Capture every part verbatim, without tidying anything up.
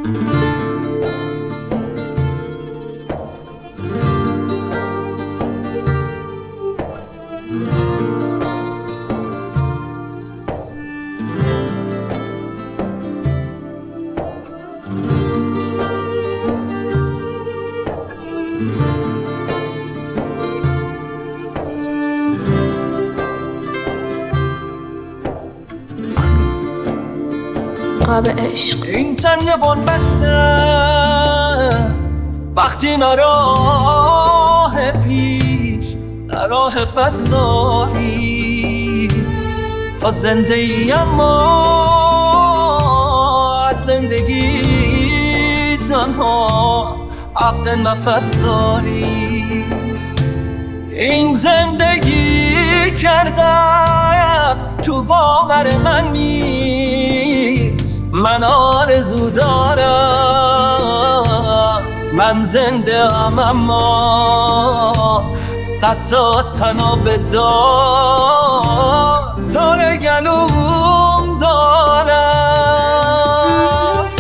قاب عشق. این تن یه بنبسته وقتی نراه پیش نراه بسایی تا زنده ای اما از زندگی تنها عقد نفس داری. این زندگی کردن تو باور من نیست، من آرزو دارم، من زنده ام اما صد تا تناب دار داره گلوم دارم.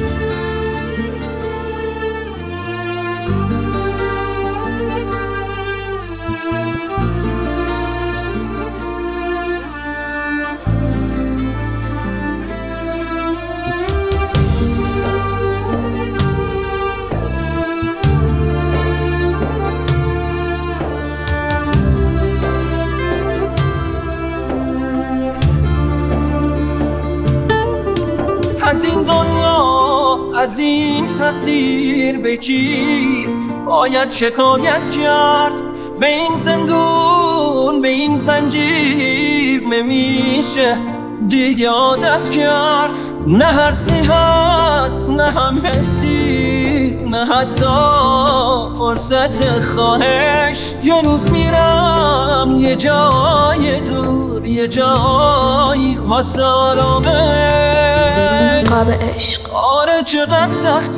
از این دنیا از این تقدیر بگیر باید شکایت کرد، به این زندون به این زنجیر نمیشه دیگه عادت کرد. نه حرفی هست نه هم حسی نه حتی فرصت خواهش. یه روز میرم یه جای دور یه جای واسه آرامش. قاب عشق. آره چقدر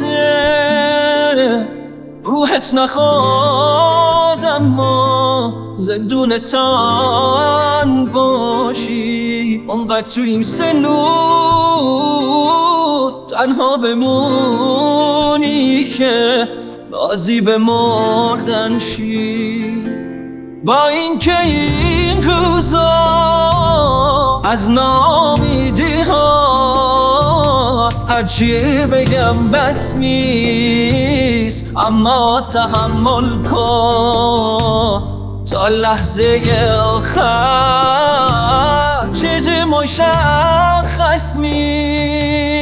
سخته روحت نخواد اما زندون تن باشی، اونقدر تو این سنون تنها بمونی که بازی به مردن شی. با این که این روزا از نامیدی ها هرچی بگم بس نیست، اما تحمل کن تا لحظه آخر چیزی مشخص نیست.